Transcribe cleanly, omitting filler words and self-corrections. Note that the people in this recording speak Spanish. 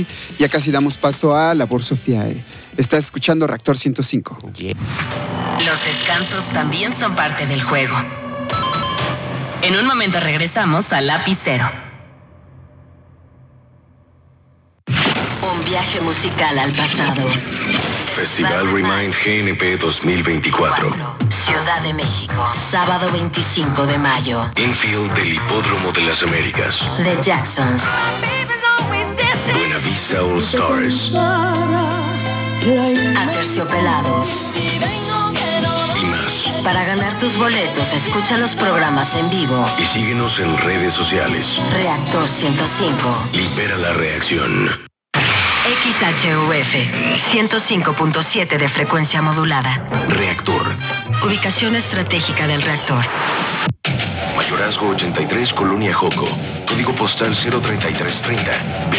Ya casi damos paso a Labor Sociae. Estás escuchando Reactor 105. Los descansos también son parte del juego. En un momento regresamos a Lapicero. Un viaje musical al pasado. Festival Remind GNP 2024. Ciudad de México, sábado 25 de mayo. Infield del Hipódromo de las Américas. The Jacksons. Buenavista All Stars. Aterciopelados. Y más. Para ganar tus boletos, escucha los programas en vivo. Y síguenos en redes sociales. Reactor 105. Libera la reacción. XHUF 105.7 de frecuencia modulada. Reactor. Ubicación estratégica del reactor. Mayorazgo 83, Colonia Joco. Código postal 03330.